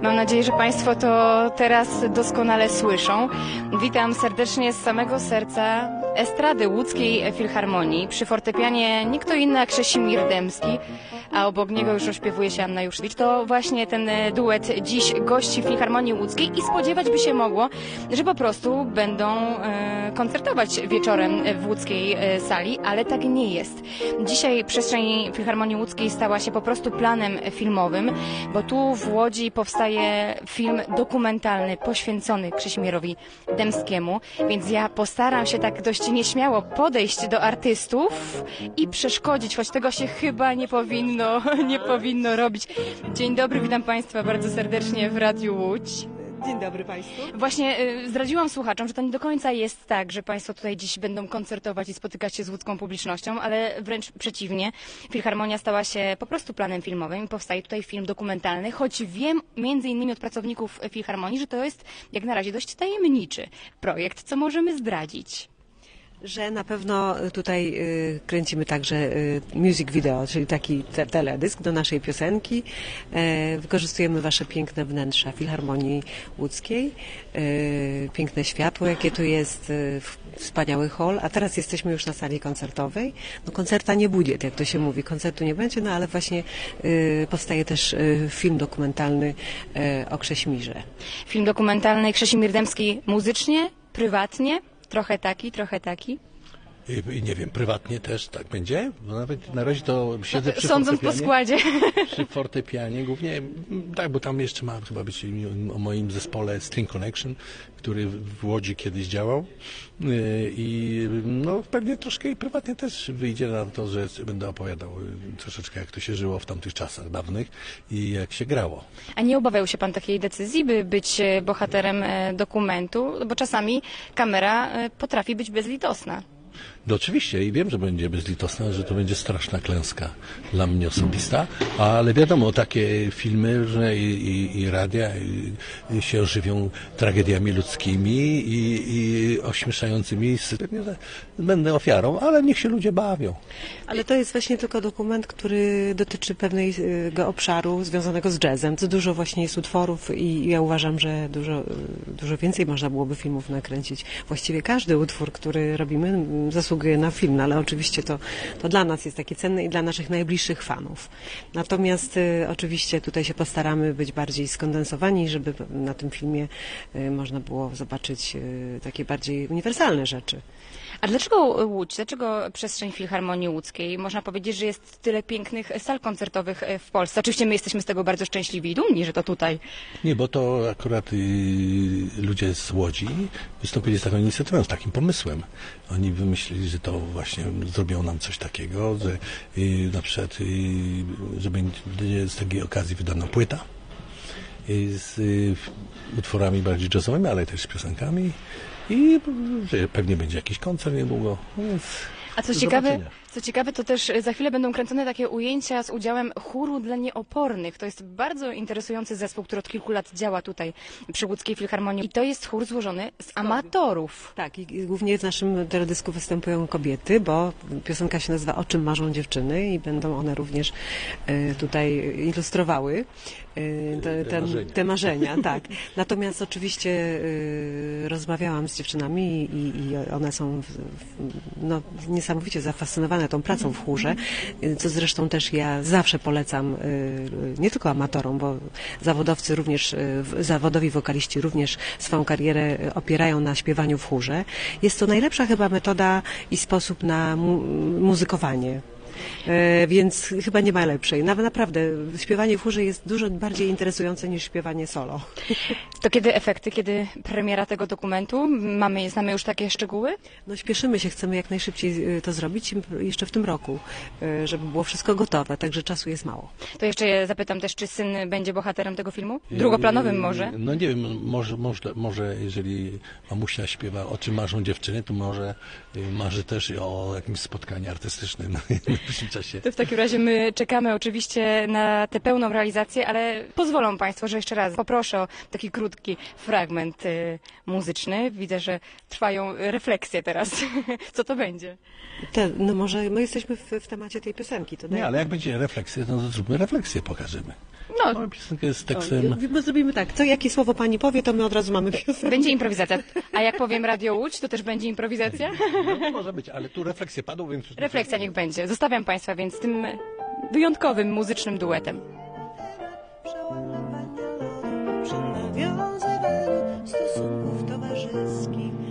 Mam nadzieję, że Państwo to teraz doskonale słyszą. Witam serdecznie z samego serca estrady Łódzkiej Filharmonii. Przy fortepianie nie kto inny jak Krzesimir Dębski, a obok niego już rozśpiewuje się Anna Juszewicz. To właśnie ten duet dziś gości Filharmonii Łódzkiej i spodziewać by się mogło, że po prostu będą koncertować wieczorem w łódzkiej sali, ale tak nie jest. Dzisiaj przestrzeń Filharmonii Łódzkiej stała się po prostu planem filmowym, bo tu w Łodzi powstaje film dokumentalny poświęcony Krzesimirowi Dębskiemu, więc ja postaram się tak dość nieśmiało podejść do artystów i przeszkodzić, choć tego się chyba nie powinno robić. Dzień dobry, witam Państwa bardzo serdecznie w Radiu Łódź. Dzień dobry Państwu. Właśnie zdradziłam słuchaczom, że to nie do końca jest tak, że Państwo tutaj dziś będą koncertować i spotykać się z łódzką publicznością, ale wręcz przeciwnie. Filharmonia stała się po prostu planem filmowym i powstaje tutaj film dokumentalny, choć wiem między innymi od pracowników Filharmonii, że to jest jak na razie dość tajemniczy projekt. Co możemy zdradzić? Że na pewno tutaj kręcimy także music video, czyli taki teledysk do naszej piosenki. Wykorzystujemy Wasze piękne wnętrza Filharmonii Łódzkiej. Piękne światło, jakie tu jest, wspaniały hol. A teraz jesteśmy już na sali koncertowej. No koncerta nie będzie, jak to się mówi. Koncertu nie będzie, no ale właśnie powstaje też film dokumentalny o Krześmirze. Film dokumentalny Krzesimir Dębski muzycznie, prywatnie? Trochę taki, trochę taki? Nie wiem, prywatnie też tak będzie? Bo nawet na razie to siedzę przy Sądząc po składzie. Przy fortepianie głównie, tak, bo tam jeszcze ma chyba być o moim zespole String Connection, który w Łodzi kiedyś działał i no pewnie troszkę i prywatnie też wyjdzie na to, że będę opowiadał troszeczkę jak to się żyło w tamtych czasach dawnych i jak się grało. A nie obawiał się Pan takiej decyzji, by być bohaterem dokumentu? Bo czasami kamera potrafi być bezlitosna. No oczywiście i wiem, że będzie bezlitosna, że to będzie straszna klęska dla mnie osobista, ale wiadomo, takie filmy różne i radia się żywią tragediami ludzkimi i ośmieszającymi. Pewnie będę ofiarą, ale niech się ludzie bawią. Ale to jest właśnie tylko dokument, który dotyczy pewnego obszaru związanego z jazzem. To dużo właśnie jest utworów i ja uważam, że dużo więcej można byłoby filmów nakręcić. Właściwie każdy utwór, który robimy, zasługuje na film, ale oczywiście to dla nas jest takie cenne i dla naszych najbliższych fanów. Natomiast oczywiście tutaj się postaramy być bardziej skondensowani, żeby na tym filmie można było zobaczyć takie bardziej uniwersalne rzeczy. A dlaczego Łódź? Dlaczego przestrzeń Filharmonii Łódzkiej? Można powiedzieć, że jest tyle pięknych sal koncertowych w Polsce. Oczywiście my jesteśmy z tego bardzo szczęśliwi i dumni, że to tutaj. Nie, bo to akurat ludzie z Łodzi wystąpili z taką inicjatywą, z takim pomysłem. Oni wymyślili, że to właśnie zrobią nam coś takiego, że na przykład, że będzie z takiej okazji wydana płyta z utworami bardziej jazzowymi, ale też z piosenkami. I pewnie będzie jakiś koncert niedługo. Więc a co ciekawe, to też za chwilę będą kręcone takie ujęcia z udziałem chóru dla nieopornych. To jest bardzo interesujący zespół, który od kilku lat działa tutaj przy Łódzkiej Filharmonii. I to jest chór złożony z amatorów. Tak, i głównie w naszym teledysku występują kobiety, bo piosenka się nazywa O czym marzą dziewczyny i będą one również tutaj ilustrowały te marzenia. Tak. Natomiast oczywiście rozmawiałam z dziewczynami i one są niesamowicie zafascynowane tą pracą w chórze, co zresztą też ja zawsze polecam nie tylko amatorom, bo zawodowcy również, zawodowi wokaliści również swoją karierę opierają na śpiewaniu w chórze. Jest to najlepsza chyba metoda i sposób na muzykowanie. Więc chyba nie ma lepszej. Naprawdę, śpiewanie w chórze jest dużo bardziej interesujące niż śpiewanie solo. To kiedy efekty, kiedy premiera tego dokumentu? Znamy już takie szczegóły? No śpieszymy się, chcemy jak najszybciej to zrobić jeszcze w tym roku, żeby było wszystko gotowe, także czasu jest mało. To jeszcze zapytam też, czy syn będzie bohaterem tego filmu? Drugoplanowym może? No nie wiem, może jeżeli mamusia śpiewa O czym marzą dziewczyny, to może marzy też o jakimś spotkaniu artystycznym najbliższym czasie. To w takim razie my czekamy oczywiście na tę pełną realizację, ale pozwolą Państwo, że jeszcze raz poproszę o taki krótki fragment muzyczny. Widzę, że trwają refleksje teraz. Co to będzie? No może my jesteśmy w temacie tej piosenki. To Nie, ale jak będzie refleksja, to zróbmy refleksję, pokażemy. No, Mamy piosenkę z tekstem. My zrobimy tak, jakie słowo pani powie, to my od razu mamy piosenkę. będzie improwizacja. A jak powiem Radio Łódź, to też będzie improwizacja? No, może być, ale tu refleksje padło, więc... Refleksja niech będzie. Zostawiam Państwa więc tym wyjątkowym muzycznym duetem. Przy nawiązywaniu stosunków towarzyskich